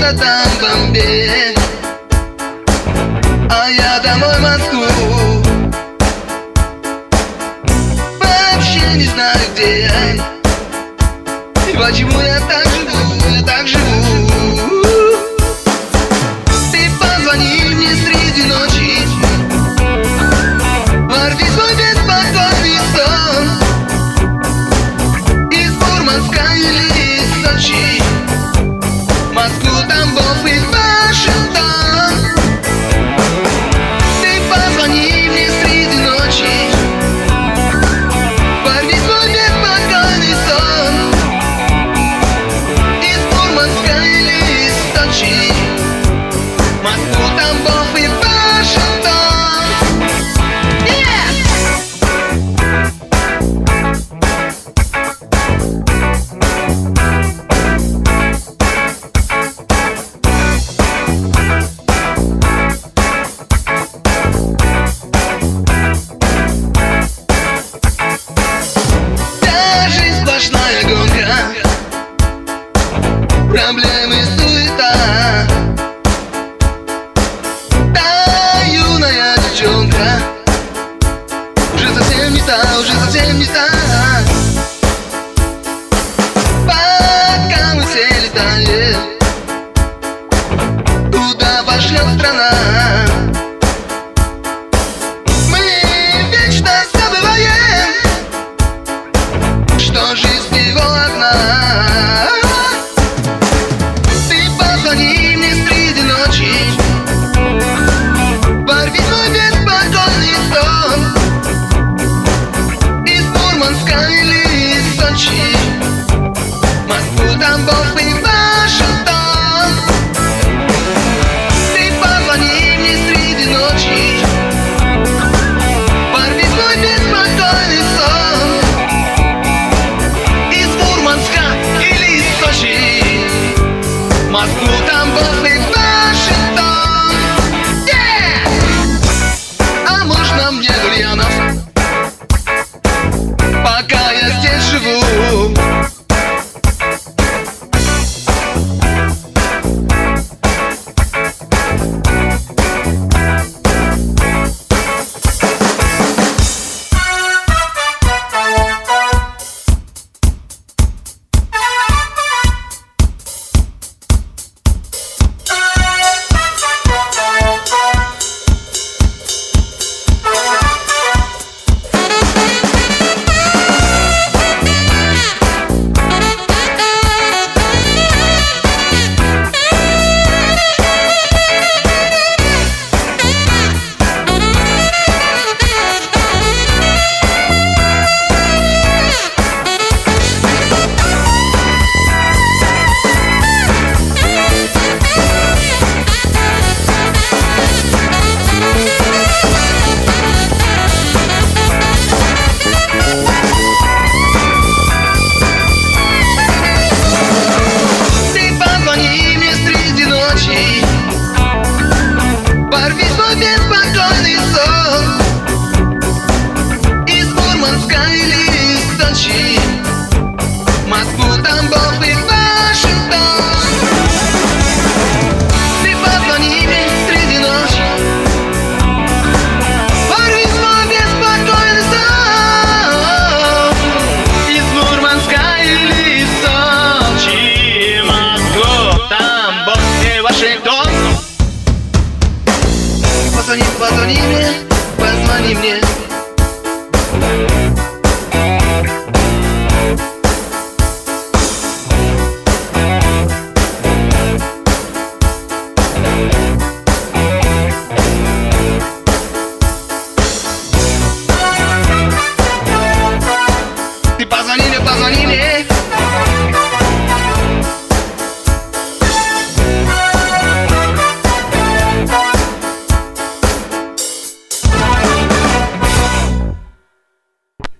где-то там в Бомбее, а я домой в Москву. Вообще не знаю, где я и почему я так живу, я так живу. Ты позвони мне среди ночи, ворви свой беспокойный сон из Мурманска или из Сочи, Москву, Тамбов и Вашингтон. Ты позвони мне среди ночи, ворви свой беспокойный сон из Мурманска или из Сочи, Москву, Тамбов и Вашингтон. Сплошная гонка, проблемы, суета. Та юная девчонка уже совсем не та, уже совсем не та. Пока мы все летаем, куда пошлет страна, мы вечно забываем, что жизнь всего одна. Ты позвони мне среди ночи, ворви мой беспокойный сон из Мурманска или из Сочи, Москву, Тамбов и Вашингтон. Ты позвони мне среди ночи, ворви мой беспокойный сон из Мурманска или из Сочи, Москву, Тамбов и Вашингтон. А можно мне Ульянов, пока я здесь живу? Ты позвони мне среди ночи,